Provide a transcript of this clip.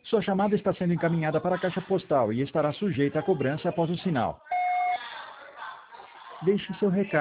Sua chamada está sendo encaminhada para a caixa postal e estará sujeita a cobrança após o sinal. Deixe seu recado.